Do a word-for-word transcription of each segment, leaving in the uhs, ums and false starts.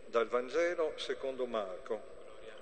Dal Vangelo secondo Marco.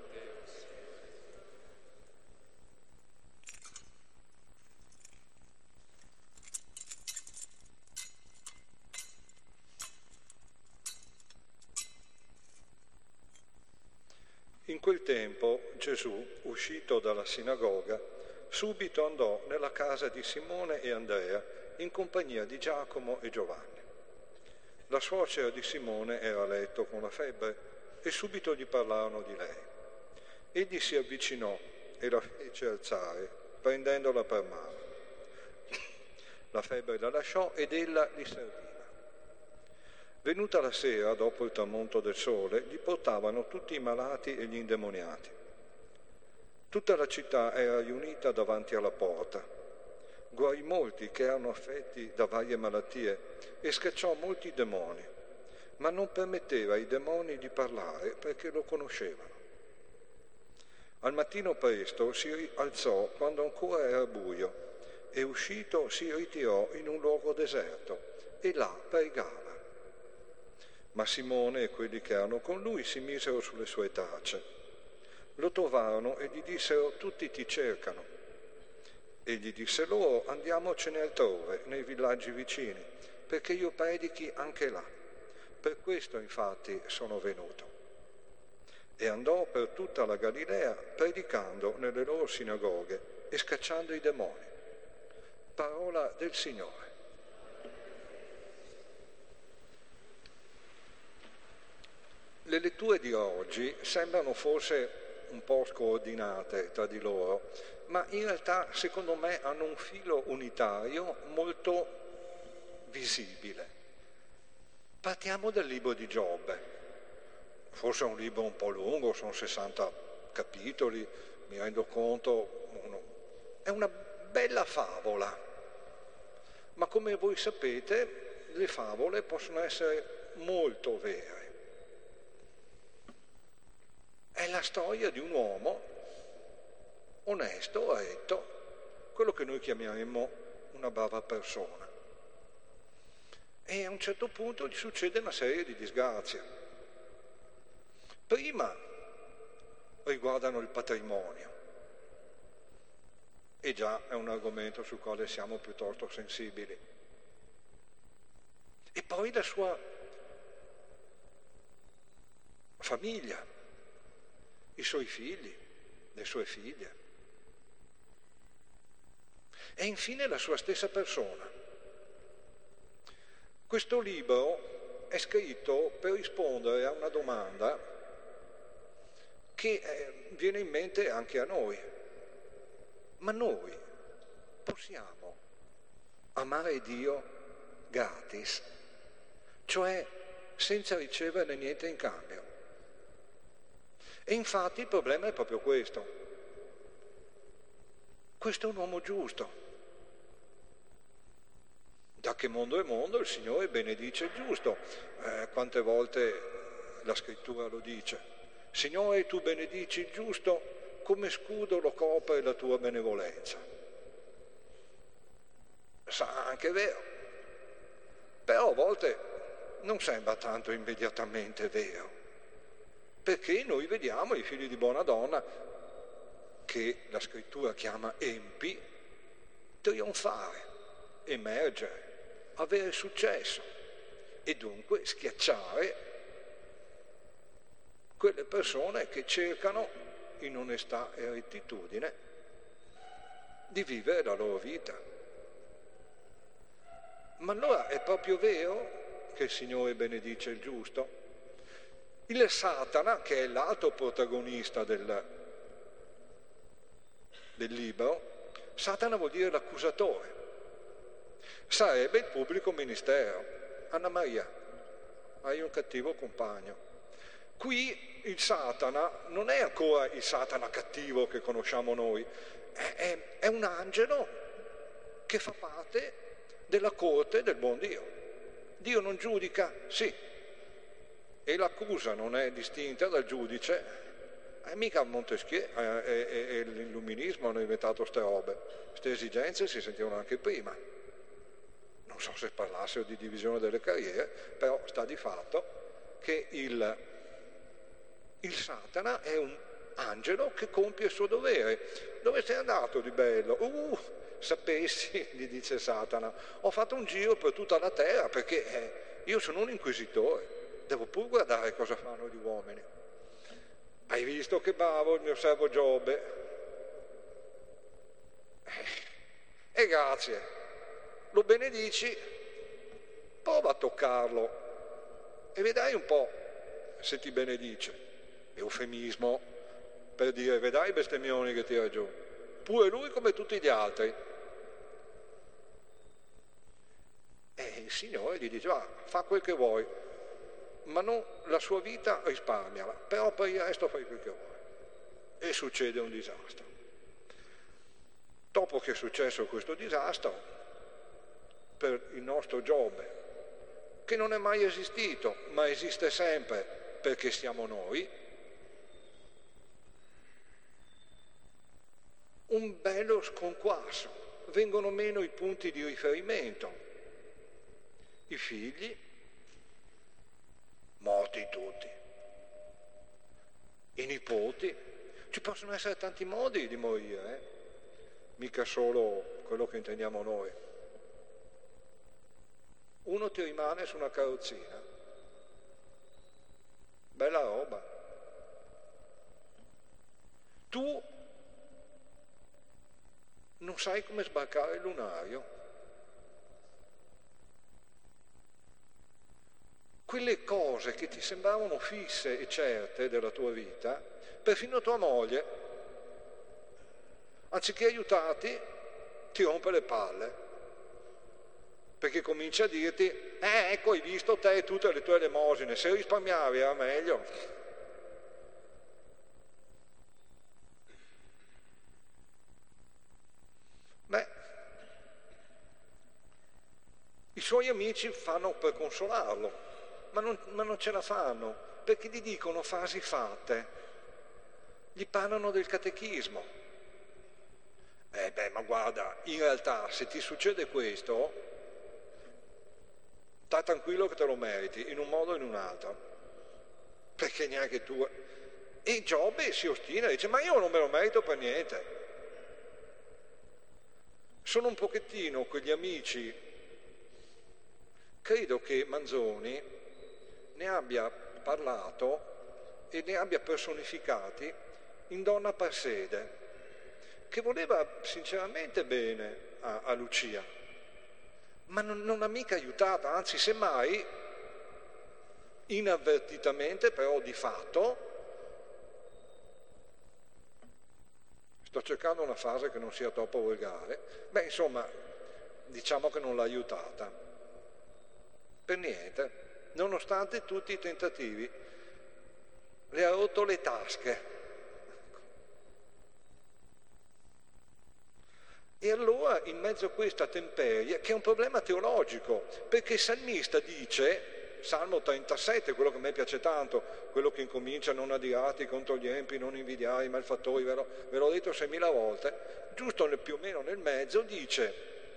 In quel tempo Gesù, uscito dalla sinagoga, subito andò nella casa di Simone e Andrea in compagnia di Giacomo e Giovanni. La suocera di Simone era a letto con la febbre e subito gli parlarono di lei. Egli si avvicinò e la fece alzare, prendendola per mano. La febbre la lasciò ed ella li serviva. Venuta la sera, dopo il tramonto del sole, gli portavano tutti i malati e gli indemoniati. Tutta la città era riunita davanti alla porta. Guarì molti che erano affetti da varie malattie e scacciò molti demoni, ma non permetteva ai demoni di parlare perché lo conoscevano. Al mattino presto si alzò quando ancora era buio e uscito si ritirò in un luogo deserto e là pregava. Ma Simone e quelli che erano con lui si misero sulle sue tracce. Lo trovarono e gli dissero: tutti ti cercano. Egli disse loro: andiamocene altrove, nei villaggi vicini, perché io predichi anche là. Per questo infatti sono venuto. E andò per tutta la Galilea predicando nelle loro sinagoghe e scacciando i demoni. Parola del Signore. Le letture di oggi sembrano forse un po' scordinate tra di loro, ma in realtà secondo me hanno un filo unitario molto visibile. Partiamo dal libro di Giobbe. Forse è un libro un po' lungo, sono sessanta capitoli, mi rendo conto. È una bella favola, ma come voi sapete le favole possono essere molto vere. È la storia di un uomo onesto, retto, quello che noi chiameremmo una brava persona. E a un certo punto gli succede una serie di disgrazie. Prima riguardano il patrimonio, e già è un argomento sul quale siamo piuttosto sensibili. E poi la sua famiglia, i suoi figli, le sue figlie. E infine la sua stessa persona. Questo libro è scritto per rispondere a una domanda che eh, viene in mente anche a noi. Ma noi possiamo amare Dio gratis, cioè senza riceverne niente in cambio? E infatti il problema è proprio questo. Questo è un uomo giusto. Da che mondo è mondo il Signore benedice il giusto. Eh, quante volte la scrittura lo dice. Signore, tu benedici il giusto, come scudo lo copre la tua benevolenza. Sarà anche vero. Però a volte non sembra tanto immediatamente vero. Perché noi vediamo i figli di buona donna, che la scrittura chiama empi, trionfare, emergere, avere successo e dunque schiacciare quelle persone che cercano in onestà e rettitudine di vivere la loro vita. Ma allora è proprio vero che il Signore benedice il giusto? Il Satana, che è l'altro protagonista del, del libro, Satana vuol dire l'accusatore, sarebbe il pubblico ministero. Anna Maria, hai un cattivo compagno. Qui il Satana non è ancora il Satana cattivo che conosciamo noi, è, è, è un angelo che fa parte della corte del buon Dio. Dio non giudica? Sì. E l'accusa non è distinta dal giudice, è mica Montesquieu eh, e, e, e l'illuminismo hanno inventato ste robe. Queste esigenze si sentivano anche prima. Non so se parlassero di divisione delle carriere, però sta di fatto che il Il Satana è un angelo che compie il suo dovere. Dove sei andato di bello? Uh, sapessi, gli dice Satana, ho fatto un giro per tutta la terra perché eh, io sono un inquisitore, devo pure guardare cosa fanno gli uomini. Hai visto che bravo il mio servo Giobbe? E eh, grazie, lo benedici, prova a toccarlo e vedrai un po' se ti benedice. Eufemismo per dire, vedrai i bestemmioni che tira giù, pure lui come tutti gli altri. E il Signore gli dice, ah, fa quel che vuoi, ma non la sua vita risparmiala, però per il resto fai quel che vuoi. E succede un disastro. Dopo che è successo questo disastro, per il nostro Giobbe, che non è mai esistito, ma esiste sempre perché siamo noi, un bello sconquasso, vengono meno i punti di riferimento, i figli, morti tutti, i nipoti, ci possono essere tanti modi di morire, eh? Mica solo quello che intendiamo noi. Uno ti rimane su una carrozzina, bella roba, tu non sai come sbarcare il lunario. Quelle cose che ti sembravano fisse e certe della tua vita, perfino tua moglie, anziché aiutarti, ti rompe le palle, perché comincia a dirti, eh, ecco, hai visto te e tutte le tue elemosine, se risparmiavi era meglio. Beh, i suoi amici fanno per consolarlo, ma non, ma non ce la fanno, perché gli dicono frasi fatte, gli parlano del catechismo. Eh beh, ma guarda, in realtà se ti succede questo, sta tranquillo che te lo meriti, in un modo o in un altro, perché neanche tu... E Giobbe si ostina, dice, ma io non me lo merito per niente. Sono un pochettino quegli amici, credo che Manzoni ne abbia parlato e ne abbia personificati in Donna Parsede, che voleva sinceramente bene a, a Lucia, ma non, non l'ha mica aiutata, anzi semmai inavvertitamente, però di fatto, sto cercando una frase che non sia troppo volgare, beh insomma diciamo che non l'ha aiutata per niente, nonostante tutti i tentativi, le ha rotto le tasche. E allora in mezzo a questa temperie, che è un problema teologico, perché il salmista dice, Salmo trentasette, quello che a me piace tanto, quello che incomincia non adirati contro gli empi, non invidiare i malfattori, ve, lo, ve l'ho detto seimila volte, giusto nel, più o meno nel mezzo dice,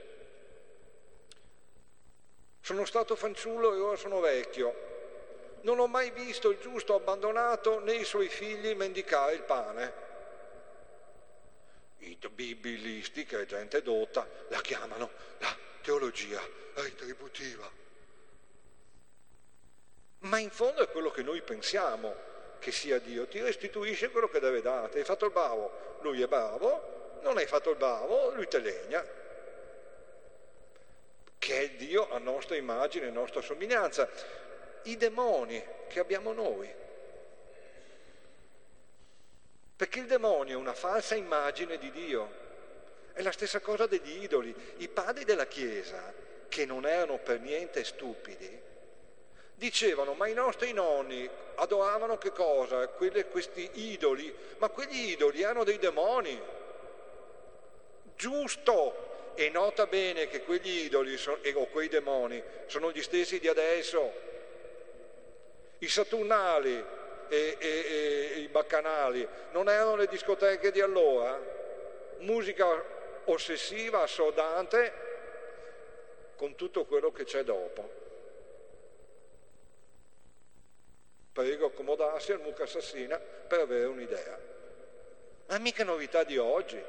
sono stato fanciullo e ora sono vecchio, non ho mai visto il giusto abbandonato né i suoi figli mendicare il pane. I bibilisti, che è gente dotta, la chiamano la teologia retributiva. Ma in fondo è quello che noi pensiamo che sia Dio, ti restituisce quello che deve darti. Hai fatto il bravo, lui è bravo, non hai fatto il bravo, lui te legna. Che è Dio a nostra immagine, a nostra somiglianza. I demoni che abbiamo noi. Perché il demonio è una falsa immagine di Dio. È la stessa cosa degli idoli. I padri della Chiesa, che non erano per niente stupidi, dicevano, ma i nostri nonni adoravano che cosa? Quelle, questi idoli, ma quegli idoli erano dei demoni. Giusto! E nota bene che quegli idoli so, o quei demoni sono gli stessi di adesso. I Saturnali e, e, e i Baccanali non erano le discoteche di allora? Musica ossessiva, assordante, con tutto quello che c'è dopo. Prego accomodarsi al mucca assassina per avere un'idea. Ma mica novità di oggi.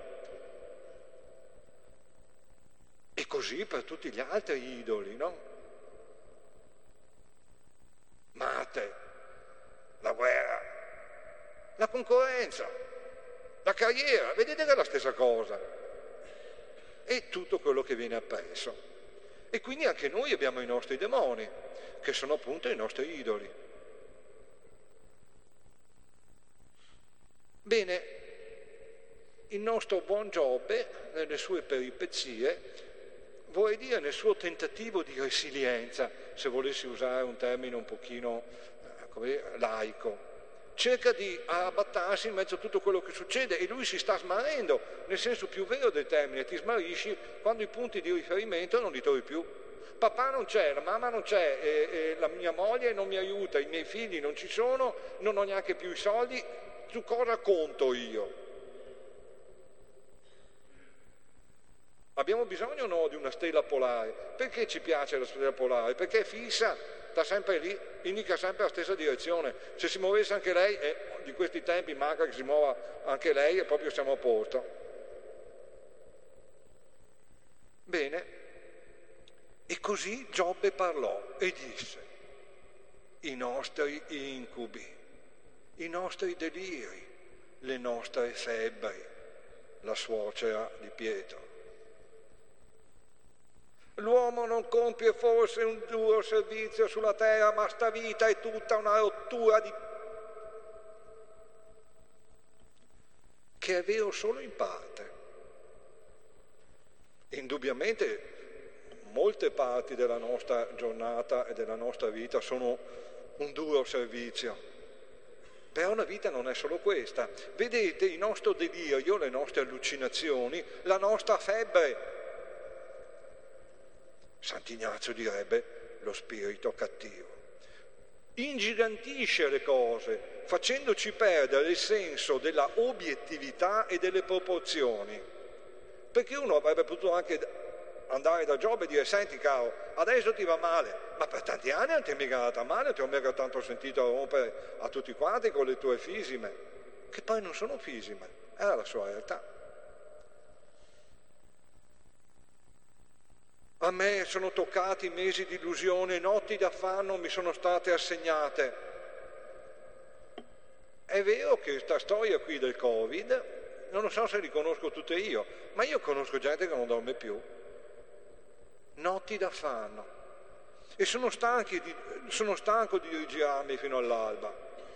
E così per tutti gli altri idoli, no? Marte, la guerra, la concorrenza, la carriera, vedete che è la stessa cosa. E tutto quello che viene appresso. E quindi anche noi abbiamo i nostri demoni, che sono appunto i nostri idoli. Bene, il nostro buon Giobbe, nelle sue peripezie, vorrei dire nel suo tentativo di resilienza, se volessi usare un termine un pochino eh, come laico, cerca di arrabattarsi in mezzo a tutto quello che succede e lui si sta smarrendo, nel senso più vero del termine, ti smarrisci quando i punti di riferimento non li trovi più. Papà non c'è, la mamma non c'è, e, e la mia moglie non mi aiuta, i miei figli non ci sono, non ho neanche più i soldi, su cosa conto io? Abbiamo bisogno o no di una stella polare? Perché ci piace la stella polare? Perché è fissa, sta sempre lì, indica sempre la stessa direzione. Se si muovesse anche lei, e di questi tempi manca che si muova anche lei e proprio siamo a posto. Bene, e così Giobbe parlò e disse: i nostri incubi, i nostri deliri, le nostre febbri, la suocera di Pietro. L'uomo non compie forse un duro servizio sulla terra, ma sta vita è tutta una rottura di... che è vero solo in parte. Indubbiamente molte parti della nostra giornata e della nostra vita sono un duro servizio, però la vita non è solo questa. Vedete, il nostro delirio, le nostre allucinazioni, la nostra febbre, Sant'Ignazio direbbe lo spirito cattivo, ingigantisce le cose facendoci perdere il senso della obiettività e delle proporzioni, perché uno avrebbe potuto anche andare da Giobbe e dire: senti caro, adesso ti va male, ma per tanti anni non ti è mica andata male, non ti ho mica tanto sentito rompere a tutti quanti con le tue fisime, che poi non sono fisime, era la sua realtà. A me sono toccati mesi di illusione, notti d'affanno mi sono state assegnate. È vero che questa storia qui del Covid, non lo so se li conosco tutte io, ma io conosco gente che non dorme più. Notti d'affanno. E sono, stanchi di, sono stanco di rigirarmi fino all'alba.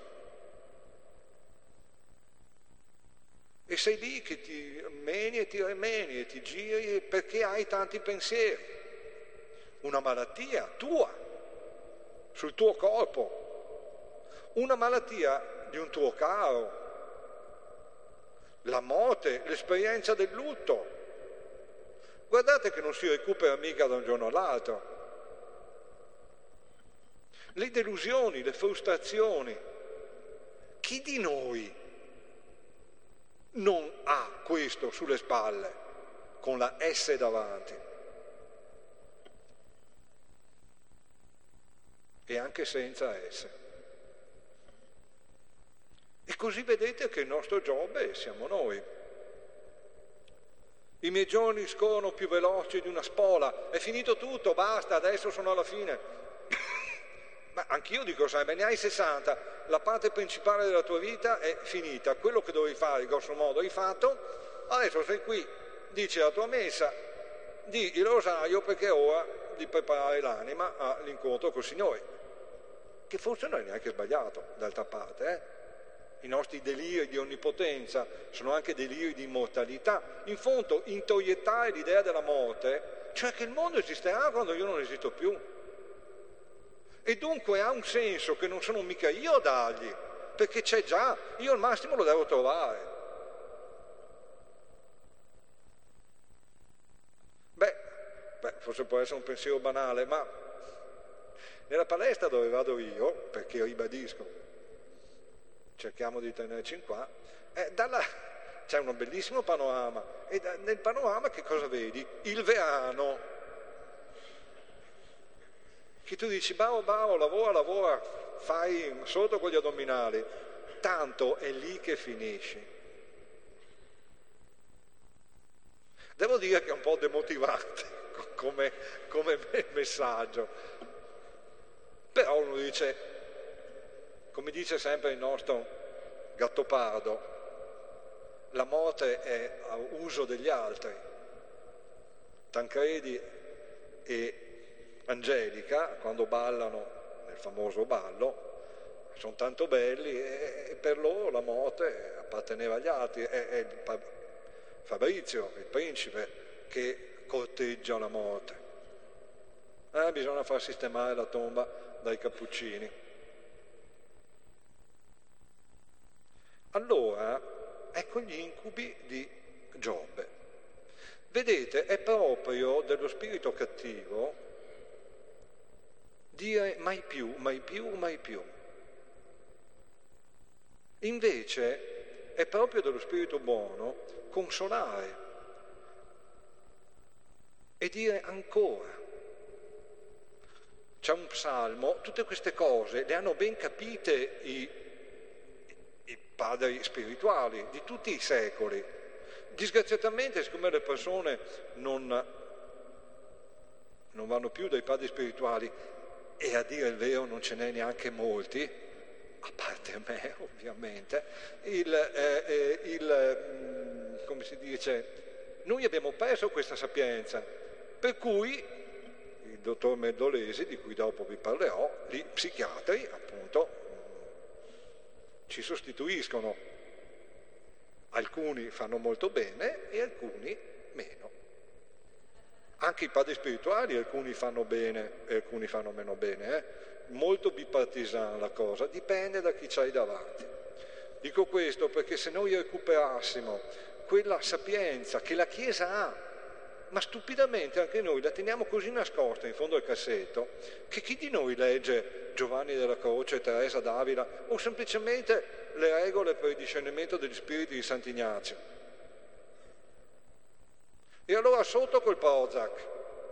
E sei lì che ti meni e ti remeni e ti giri perché hai tanti pensieri. Una malattia tua, sul tuo corpo, una malattia di un tuo caro, la morte, l'esperienza del lutto. Guardate che non si recupera mica da un giorno all'altro. Le delusioni, le frustrazioni. Chi di noi non ha questo sulle spalle, con la S davanti? E anche senza S. E così vedete che il nostro Giobbe siamo noi. I miei giorni scorrono più veloci di una spola, è finito tutto, basta, adesso sono alla fine. Ma anch'io dico sempre, ne hai sessanta, la parte principale della tua vita è finita, quello che dovevi fare, grosso modo, hai fatto, adesso sei qui, dici la tua messa, di il rosario perché è ora di preparare l'anima all'incontro col Signore. Che forse non è neanche sbagliato, d'altra parte, eh? I nostri deliri di onnipotenza sono anche deliri di immortalità. In fondo, introiettare l'idea della morte, cioè che il mondo esisterà quando io non esisto più. E dunque ha un senso che non sono mica io a dargli, perché c'è già, io al massimo lo devo trovare. Beh, beh, forse può essere un pensiero banale, ma nella palestra dove vado io, perché ribadisco, cerchiamo di tenerci in qua, eh, da là c'è un bellissimo panorama, e da, nel panorama che cosa vedi? Il verano. Che tu dici, bravo, bravo, lavora, lavora, fai sotto con gli addominali, tanto è lì che finisci. Devo dire che è un po' demotivante come, come messaggio, però uno dice, come dice sempre il nostro Gattopardo, la morte è a uso degli altri. Tancredi e Angelica, quando ballano nel famoso ballo, sono tanto belli e per loro la morte apparteneva agli altri. È, è il Fabrizio, il principe, che corteggia la morte. Eh, bisogna far sistemare la tomba dai cappuccini. Allora, ecco gli incubi di Giobbe. Vedete, è proprio dello spirito cattivo dire mai più, mai più, mai più. Invece è proprio dello spirito buono consolare e dire ancora. C'è un psalmo, tutte queste cose le hanno ben capite i, i padri spirituali di tutti i secoli. Disgraziatamente, siccome le persone non, non vanno più dai padri spirituali, e a dire il vero non ce n'è neanche molti, a parte me ovviamente, il, eh, il, come si dice, noi abbiamo perso questa sapienza, per cui il dottor Mendolesi, di cui dopo vi parlerò, gli psichiatri appunto ci sostituiscono, alcuni fanno molto bene e alcuni meno. Anche i padri spirituali alcuni fanno bene e alcuni fanno meno bene, eh? Molto bipartisana la cosa, dipende da chi c'hai davanti. Dico questo perché se noi recuperassimo quella sapienza che la Chiesa ha, ma stupidamente anche noi la teniamo così nascosta in fondo al cassetto, che chi di noi legge Giovanni della Croce, Teresa d'Avila o semplicemente le regole per il discernimento degli spiriti di Sant'Ignazio? E allora sotto col Prozac.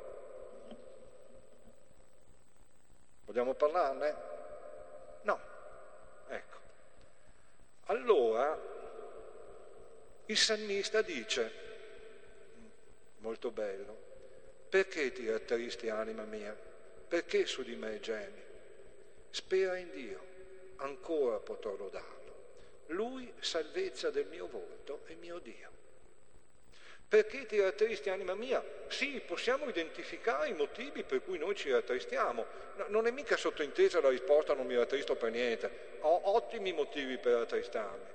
Vogliamo parlarne? No. Ecco. Allora il salmista dice, molto bello, perché ti rattristi, anima mia? Perché su di me gemi? Spera in Dio, ancora potrò lodarlo. Lui salvezza del mio volto e mio Dio. Perché ti rattristi, anima mia? Sì, possiamo identificare i motivi per cui noi ci rattristiamo. No, non è mica sottointesa la risposta non mi rattristo per niente. Ho ottimi motivi per rattristarmi.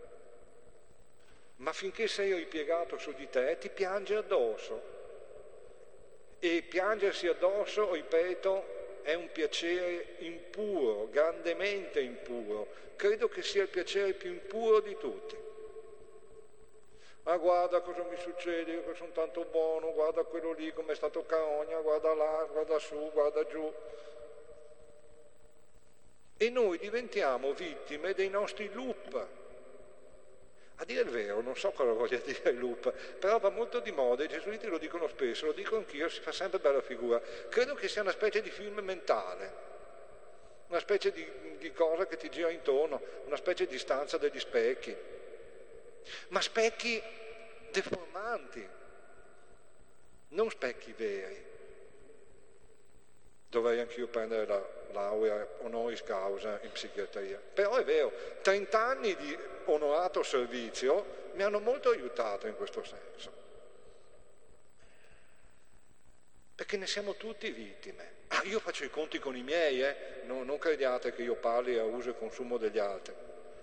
Ma finché sei ripiegato su di te, ti piange addosso. E piangersi addosso, ripeto, è un piacere impuro, grandemente impuro. Credo che sia il piacere più impuro di tutti. Ma guarda cosa mi succede, io che sono tanto buono, guarda quello lì come è stato carogna, guarda là, guarda su, guarda giù. E noi diventiamo vittime dei nostri loop. A dire il vero, non so cosa voglia dire il loop, però va molto di moda, i gesuiti lo dicono spesso, lo dico anch'io, si fa sempre bella figura. Credo che sia una specie di film mentale, una specie di, di cosa che ti gira intorno, una specie di stanza degli specchi. Ma specchi deformanti, non specchi veri. Dovrei anch'io prendere la laurea honoris causa in psichiatria. Però è vero, trent'anni di onorato servizio mi hanno molto aiutato in questo senso. Perché ne siamo tutti vittime. Ah, io faccio i conti con i miei, eh? No, non crediate che io parli a uso e consumo degli altri.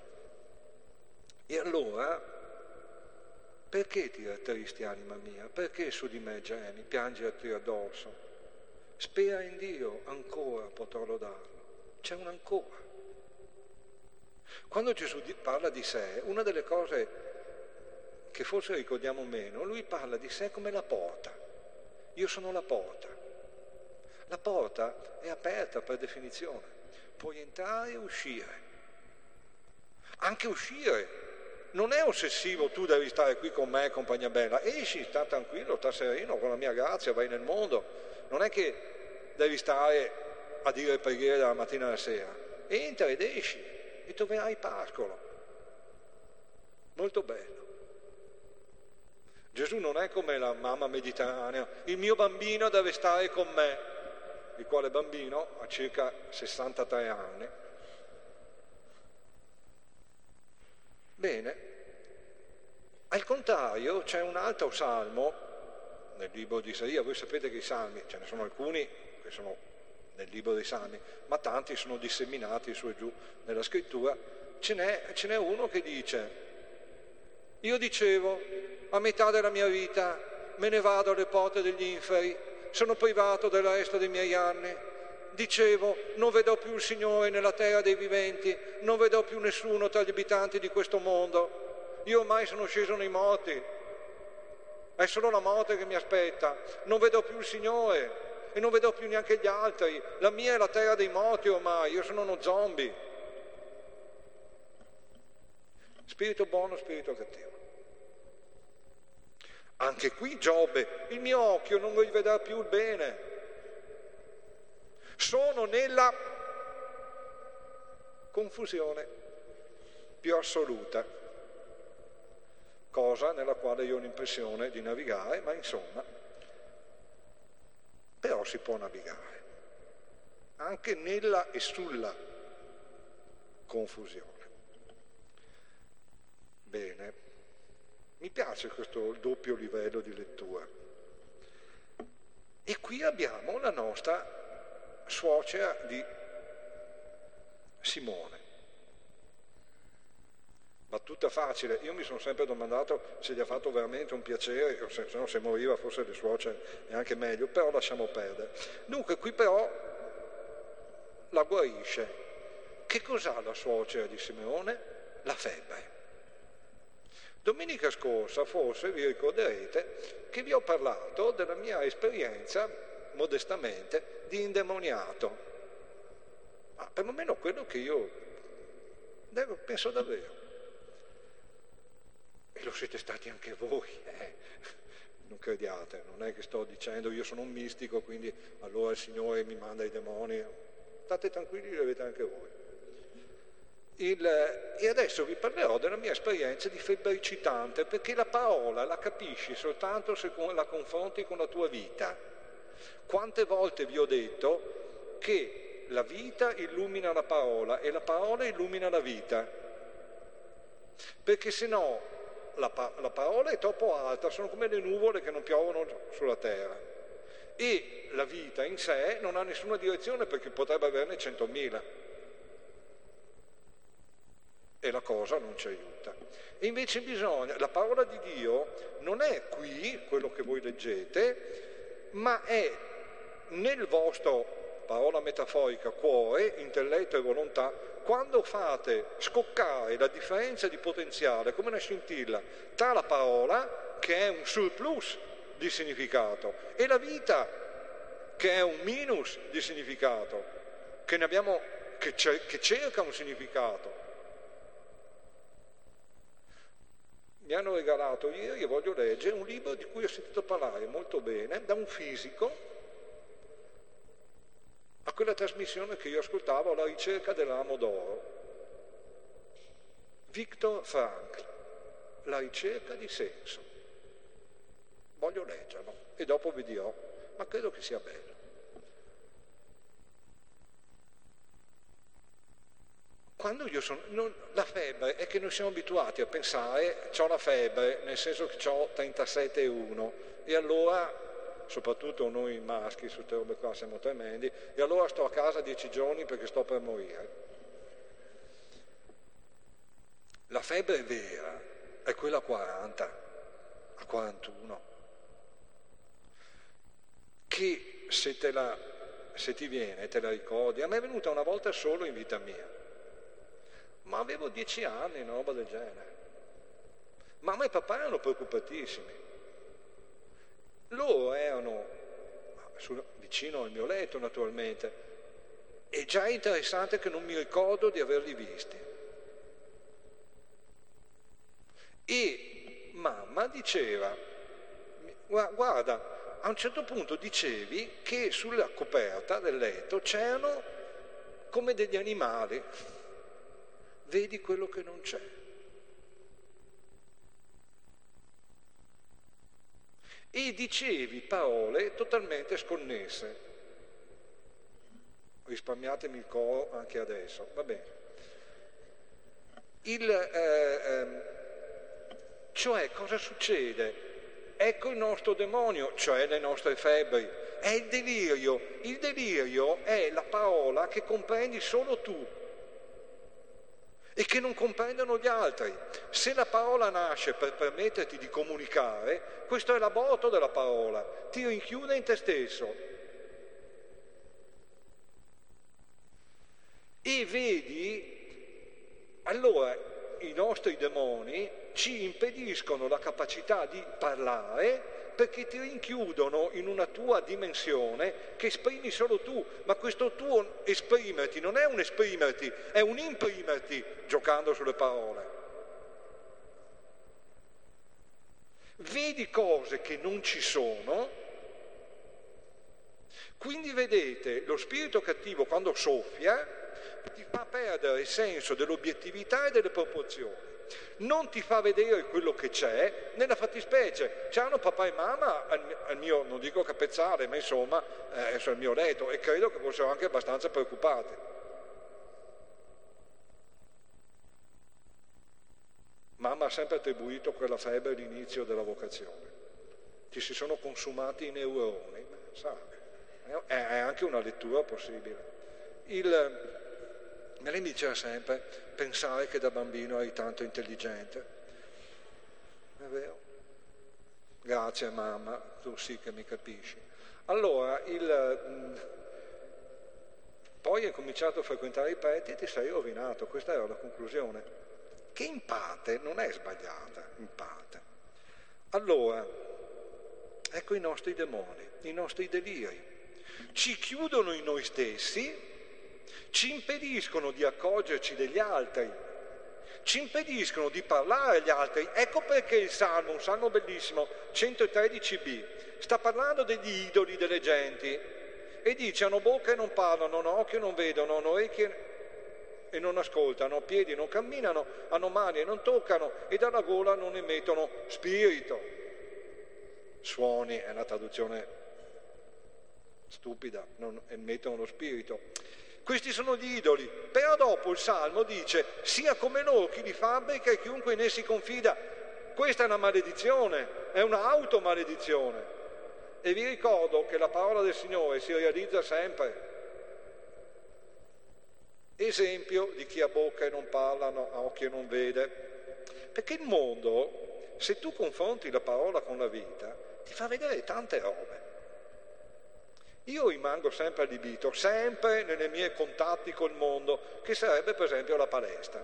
E allora, perché ti rattristi, anima mia? Perché su di me gemi, piangerti addosso? Spera in Dio, ancora potrò lodarlo. C'è un ancora. Quando Gesù parla di sé, una delle cose che forse ricordiamo meno, lui parla di sé come la porta. Io sono la porta. La porta è aperta per definizione. Puoi entrare e uscire. Anche uscire. Non è ossessivo, tu devi stare qui con me, compagnia bella. Esci, sta tranquillo, sta sereno, con la mia grazia, vai nel mondo. Non è che devi stare a dire preghiere dalla mattina alla sera. entra ed esci e troverai pascolo. Molto bello. Gesù non è come la mamma mediterranea, il mio bambino deve stare con me, il quale bambino ha circa sessantatré anni. Bene, al contrario c'è un altro salmo nel libro di Isaia. Voi sapete che i salmi, ce ne sono alcuni che sono nel libro dei salmi, ma tanti sono disseminati su e giù nella scrittura. Ce n'è, ce n'è uno che dice: io dicevo, a metà della mia vita me ne vado alle porte degli inferi, sono privato del resto dei miei anni. Dicevo, non vedrò più il Signore nella terra dei viventi, non vedrò più nessuno tra gli abitanti di questo mondo. Io ormai sono sceso nei morti, è solo la morte che mi aspetta, non vedrò più il Signore e non vedrò più neanche gli altri. La mia è la terra dei morti ormai, io sono uno zombie. Spirito buono, spirito cattivo. Anche qui Giobbe, il mio occhio non rivedrà più il bene. Sono nella confusione più assoluta, cosa nella quale io ho l'impressione di navigare, ma insomma, però si può navigare, anche nella e sulla confusione. Bene. Mi piace questo doppio livello di lettura. E qui abbiamo la nostra suocera di Simone. Battuta facile, io mi sono sempre domandato se gli ha fatto veramente un piacere, o se, se no se moriva forse le suocere è anche meglio, però lasciamo perdere. Dunque qui però la guarisce. Che cos'ha la suocera di Simone? La febbre. Domenica scorsa forse vi ricorderete che vi ho parlato della mia esperienza, modestamente, di indemoniato. Ma perlomeno quello che io devo, penso davvero. E lo siete stati anche voi, eh? Non crediate, non è che sto dicendo io sono un mistico, quindi allora il Signore mi manda i demoni. State tranquilli, li avete anche voi. Il, e adesso vi parlerò della mia esperienza di febbricitante, perché la parola la capisci soltanto se la confronti con la tua vita. Quante volte vi ho detto che la vita illumina la parola e la parola illumina la vita, perché se no la, la parola è troppo alta, sono come le nuvole che non piovono sulla terra, e la vita in sé non ha nessuna direzione perché potrebbe averne centomila. E la cosa non ci aiuta. E invece bisogna, la parola di Dio non è qui, quello che voi leggete, ma è nel vostro, parola metaforica, cuore, intelletto e volontà, quando fate scoccare la differenza di potenziale, come una scintilla, tra la parola, che è un surplus di significato, e la vita, che è un minus di significato, che, ne abbiamo, che, che cerca un significato. Mi hanno regalato ieri, e voglio leggere, un libro di cui ho sentito parlare molto bene da un fisico a quella trasmissione che io ascoltavo, alla ricerca dell'amo d'oro. Viktor Frankl, La ricerca di senso. Voglio leggerlo e dopo vi dirò, ma credo che sia bello. Quando io sono, non, la febbre è che noi siamo abituati a pensare c'ho la febbre, nel senso che c'ho trentasette virgola uno e allora, soprattutto noi maschi su queste robe qua siamo tremendi, e allora sto a casa dieci giorni perché sto per morire. La febbre vera è quella a quaranta, a quarantuno, che se, te la, se ti viene te la ricordi. A me è venuta una volta solo in vita mia, ma avevo dieci anni, una roba del genere. Mamma e papà erano preoccupatissimi. Loro erano sul, vicino al mio letto, naturalmente, e già è interessante che non mi ricordo di averli visti. E mamma diceva, guarda, a un certo punto dicevi che sulla coperta del letto c'erano come degli animali. Vedi quello che non c'è. E dicevi parole totalmente sconnesse. Risparmiatemi il coro anche adesso, va bene. Il, eh, ehm, cioè, cosa succede? Ecco il nostro demonio, cioè le nostre febbri. È il delirio. Il delirio è la parola che comprendi solo tu e che non comprendono gli altri. Se la parola nasce per permetterti di comunicare, questo è l'aborto della parola, ti rinchiude in te stesso. E vedi, allora i nostri demoni ci impediscono la capacità di parlare perché ti rinchiudono in una tua dimensione che esprimi solo tu, ma questo tuo esprimerti non è un esprimerti, è un imprimerti giocando sulle parole. Vedi cose che non ci sono, quindi vedete, lo spirito cattivo quando soffia ti fa perdere il senso dell'obiettività e delle proporzioni. Non ti fa vedere quello che c'è, nella fattispecie c'hanno papà e mamma al, al mio, non dico capezzale, ma insomma eh, sul mio letto, e credo che fossero anche abbastanza preoccupati. Mamma ha sempre attribuito quella febbre all'inizio della vocazione. Ti si sono consumati i neuroni, sa, è, è anche una lettura possibile. Il... Lei mi diceva sempre, pensare che da bambino eri tanto intelligente. È vero? Grazie mamma, tu sì che mi capisci. Allora, il... poi hai cominciato a frequentare i preti e ti sei rovinato, questa era la conclusione, che in parte non è sbagliata, in parte. Allora, ecco i nostri demoni, i nostri deliri. Ci chiudono in noi stessi, ci impediscono di accorgerci degli altri, ci impediscono di parlare agli altri. Ecco perché il Salmo, un Salmo bellissimo, centotredici b, sta parlando degli idoli delle genti e dice: hanno bocca e non parlano, hanno occhi e non vedono, hanno orecchie e non ascoltano, piedi e non camminano, hanno mani e non toccano e dalla gola non emettono spirito. Suoni è una traduzione stupida, non emettono lo spirito. Questi sono gli idoli, però dopo il Salmo dice: sia come loro chi li fabbrica e chiunque in essi confida. Questa è una maledizione, è un'automaledizione. E vi ricordo che la parola del Signore si realizza sempre. Esempio di chi ha bocca e non parla, ha occhi e non vede. Perché il mondo, se tu confronti la parola con la vita, ti fa vedere tante robe. Io rimango sempre allibito, sempre nei miei contatti col mondo, che sarebbe per esempio la palestra.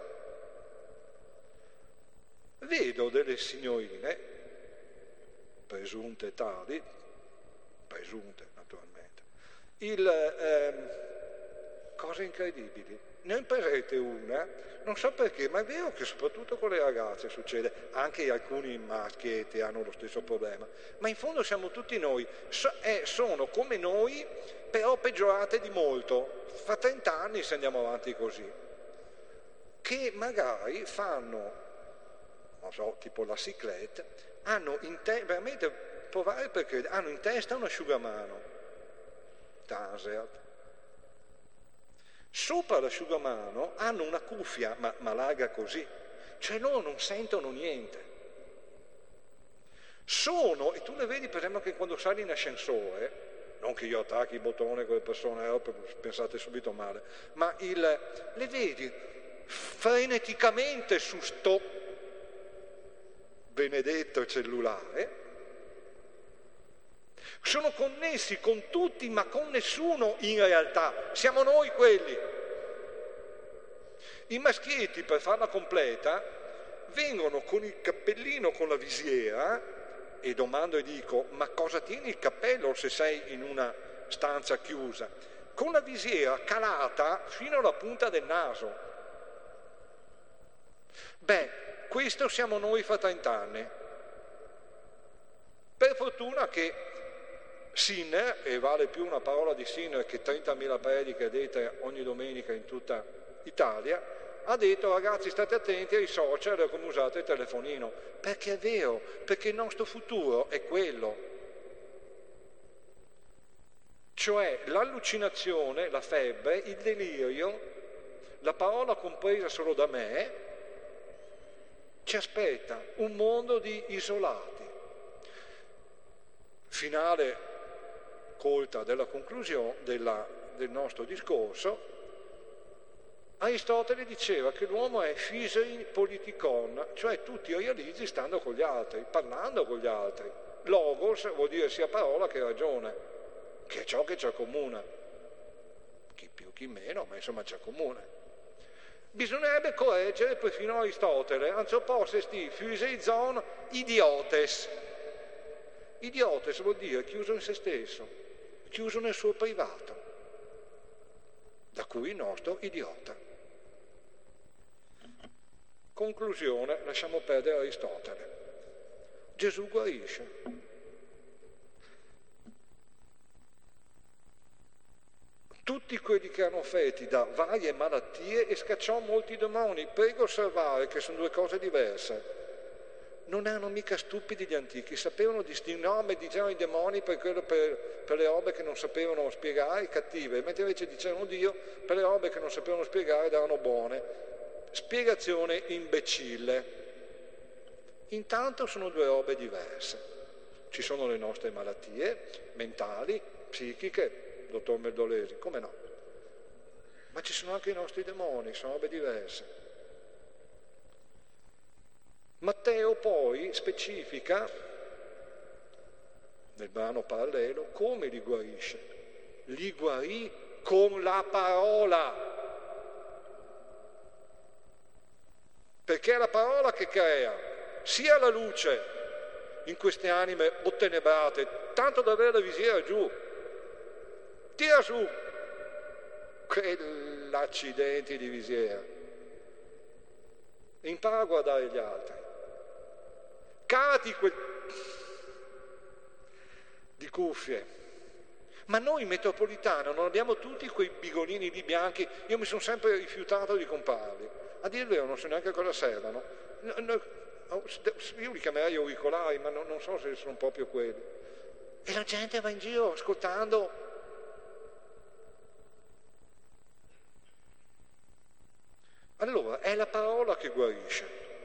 Vedo delle signorine, presunte tali, presunte naturalmente, il, ehm, cose incredibili. Ne imparate una, non so perché, ma è vero che soprattutto con le ragazze succede, anche alcuni maschietti hanno lo stesso problema, ma in fondo siamo tutti noi, so, eh, sono come noi, però peggiorate di molto, fra trenta anni se andiamo avanti così, che magari fanno, non so, tipo la ciclette, hanno in te- veramente, provare per credere, hanno in testa un asciugamano, Taser. Sopra l'asciugamano hanno una cuffia, ma, ma larga così, cioè loro non sentono niente. Sono, e tu le vedi per esempio che quando sali in ascensore, non che io attacchi il bottone con le persone, eh, pensate subito male, ma il, le vedi freneticamente su sto benedetto cellulare, sono connessi con tutti ma con nessuno in realtà, siamo noi quelli. I maschietti, per farla completa, vengono con il cappellino, con la visiera, e domando e dico: ma cosa tieni il cappello se sei in una stanza chiusa? Con la visiera calata fino alla punta del naso. Beh, questo siamo noi fra trent'anni. Per fortuna che Sinner, e vale più una parola di Sinner che trentamila prediche dette ogni domenica in tutta Italia, ha detto: ragazzi, state attenti ai social e come usate il telefonino, perché è vero, perché il nostro futuro è quello. Cioè l'allucinazione, la febbre, il delirio, la parola compresa solo da me, ci aspetta un mondo di isolati. Finale colta della conclusione della, del nostro discorso, Aristotele diceva che l'uomo è physein politikon, cioè tu ti realizzi stando con gli altri, parlando con gli altri. Logos vuol dire sia parola che ragione, che è ciò che ci accomuna, chi più chi meno, ma insomma ci accomuna. Bisognerebbe correggere perfino Aristotele, anthropos esti physeizon idiotes. Idiotes vuol dire chiuso in se stesso, chiuso nel suo privato, da cui il nostro idiota. Conclusione, lasciamo perdere Aristotele. Gesù guarisce. Tutti quelli che hanno affetti da varie malattie e scacciò molti demoni. Prego osservare che sono due cose diverse. Non erano mica stupidi gli antichi, sapevano distinguere, no, ma dicevano i demoni per, quello, per, per le robe che non sapevano spiegare, cattive, mentre invece dicevano Dio per le robe che non sapevano spiegare erano buone. Spiegazione imbecille. Intanto sono due robe diverse. Ci sono le nostre malattie mentali, psichiche, dottor Meldolesi, come no? Ma ci sono anche i nostri demoni, sono robe diverse. Matteo poi specifica, nel brano parallelo, come li guarisce. Li guarì con la parola. Perché è la parola che crea sia la luce in queste anime ottenebrate, tanto da avere la visiera giù. Tira su quell'accidente di visiera e impara a guardare gli altri. Cavati quel di cuffie. Ma noi in metropolitana non abbiamo tutti quei bigolini lì bianchi, io mi sono sempre rifiutato di comprarli. A dire il vero non so neanche cosa servono. Io li chiamerei auricolari, ma non so se sono proprio quelli. E la gente va in giro ascoltando. Allora, è la parola che guarisce.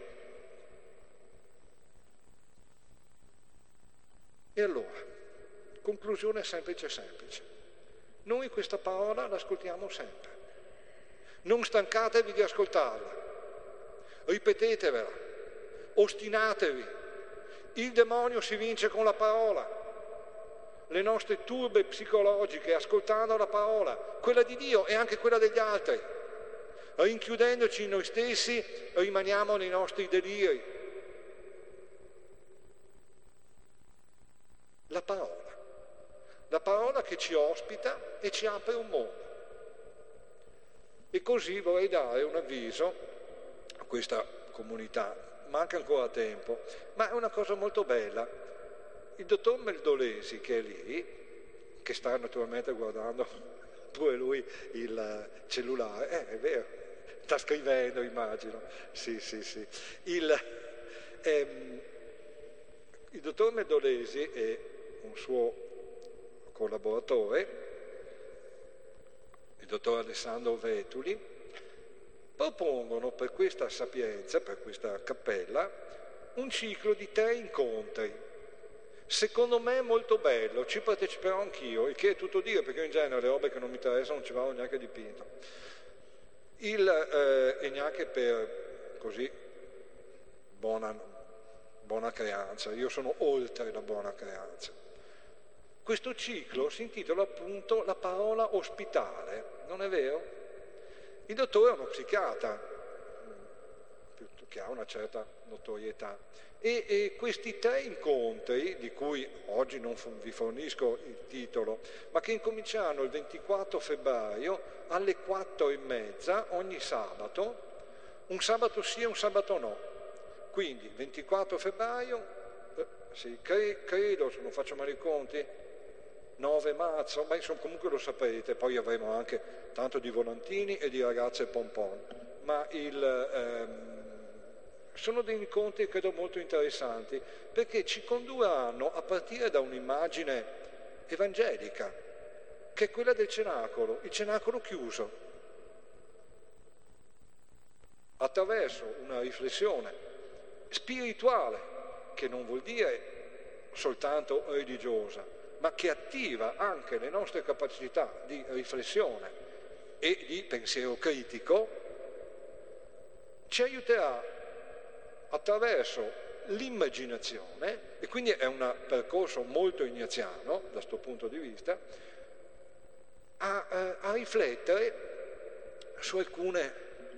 E allora, conclusione semplice semplice. Noi questa parola l'ascoltiamo sempre. Non stancatevi di ascoltarla. Ripetetevela. Ostinatevi. Il demonio si vince con la parola. Le nostre turbe psicologiche ascoltando la parola, quella di Dio e anche quella degli altri. Rinchiudendoci in noi stessi, rimaniamo nei nostri deliri. La parola. La parola che ci ospita e ci apre un mondo. E così vorrei dare un avviso a questa comunità. Manca ancora tempo, ma è una cosa molto bella. Il dottor Meldolesi, che è lì, che sta naturalmente guardando pure lui il cellulare, eh, è vero, sta scrivendo, immagino, sì, sì, sì. Il, ehm, il dottor Meldolesi e un suo collaboratore, il dottor Alessandro Vetuli, propongono per questa sapienza, per questa cappella, un ciclo di tre incontri. Secondo me è molto bello, ci parteciperò anch'io, il che è tutto dire, perché in genere le robe che non mi interessano non ci vado neanche dipinto. Il, eh, e neanche per così buona, buona creanza, io sono oltre la buona creanza. Questo ciclo si intitola appunto La parola ospitale, non è vero? Il dottore è uno psichiatra, che ha una certa notorietà, e, e questi tre incontri, di cui oggi non vi fornisco il titolo, ma che incominceranno il ventiquattro febbraio alle quattro e mezza ogni sabato, un sabato sì e un sabato no. Quindi ventiquattro febbraio, eh, sì, cre, credo, se non faccio male i conti, nove marzo, ma insomma comunque lo sapete, poi avremo anche tanto di volantini e di ragazze pompon, ma il, ehm, sono dei incontri credo molto interessanti perché ci condurranno a partire da un'immagine evangelica, che è quella del cenacolo, il cenacolo chiuso, attraverso una riflessione spirituale, che non vuol dire soltanto religiosa, ma che attiva anche le nostre capacità di riflessione e di pensiero critico, ci aiuterà attraverso l'immaginazione, e quindi è un percorso molto ignaziano da questo punto di vista, a, a riflettere su alcune,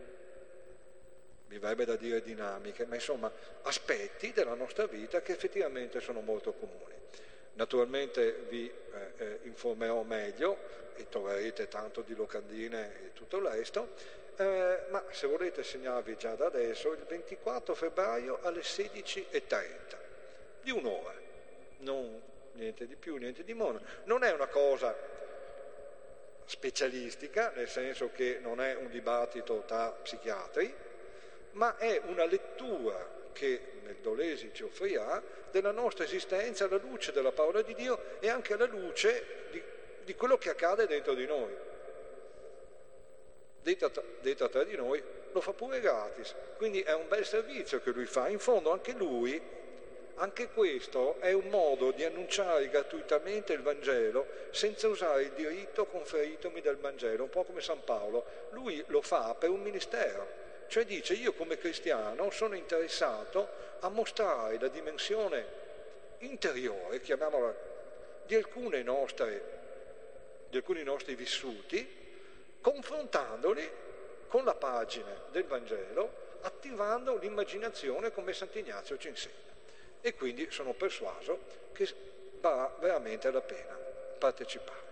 mi verrebbe da dire dinamiche, ma insomma aspetti della nostra vita che effettivamente sono molto comuni. Naturalmente vi eh, eh, informerò meglio e troverete tanto di locandine e tutto il resto, eh, ma se volete segnarvi già da adesso, il ventiquattro febbraio alle sedici e trenta, di un'ora, non niente di più, niente di meno. Non è una cosa specialistica, nel senso che non è un dibattito tra psichiatri, ma è una lettura che nel Dolesi ci offrirà della nostra esistenza alla luce della parola di Dio e anche alla luce di, di quello che accade dentro di noi. Detta, detta tra di noi, lo fa pure gratis, quindi è un bel servizio che lui fa. In fondo anche lui, anche questo è un modo di annunciare gratuitamente il Vangelo senza usare il diritto conferitomi del Vangelo, un po' come San Paolo. Lui lo fa per un ministero. Cioè dice, io come cristiano sono interessato a mostrare la dimensione interiore, chiamiamola, di alcune nostre, di alcuni nostri vissuti, confrontandoli con la pagina del Vangelo, attivando l'immaginazione come Sant'Ignazio ci insegna. E quindi sono persuaso che varrà veramente la pena partecipare.